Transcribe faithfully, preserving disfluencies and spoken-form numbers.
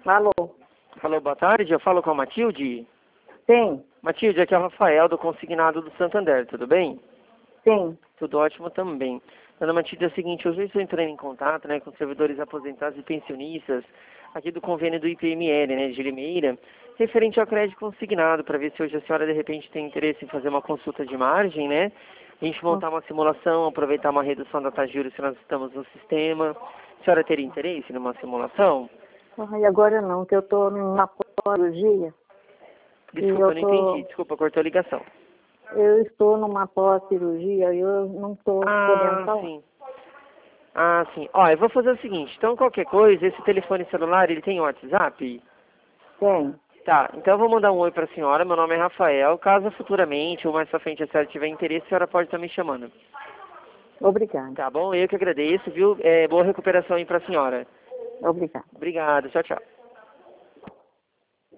Alô? Alô, boa tarde, eu falo com a Matilde. Sim, Matilde, aqui é o Rafael do Consignado do Santander, tudo bem? sim. Tudo ótimo também. Dona Matilde, é o seguinte, hoje eu estou entrando em contato, né, com os servidores aposentados e pensionistas aqui do convênio do I P M L, né, de Limeira, referente ao crédito consignado, para ver se hoje a senhora de repente tem interesse em fazer uma consulta de margem, né? A gente montar uma simulação, aproveitar uma redução da taxa de juros se nós estamos no sistema. A senhora teria interesse numa simulação? Ai, agora não, que eu tô numa cirurgia. Desculpa, eu eu não tô, entendi. Desculpa, cortou a ligação. eu estou numa pós-cirurgia e eu não estou podendo Ah, falar. sim. Ah, sim. Ó, eu vou fazer o seguinte. Então, qualquer coisa, esse telefone celular, ele tem WhatsApp? Tem. Tá, então eu vou mandar um oi pra senhora. Meu nome é Rafael. Caso futuramente ou mais pra frente a senhora tiver interesse, a senhora pode estar me chamando. Obrigada. Tá bom? Eu que agradeço, viu? É, boa recuperação aí pra senhora. Obrigada. Obrigado. Tchau, tchau.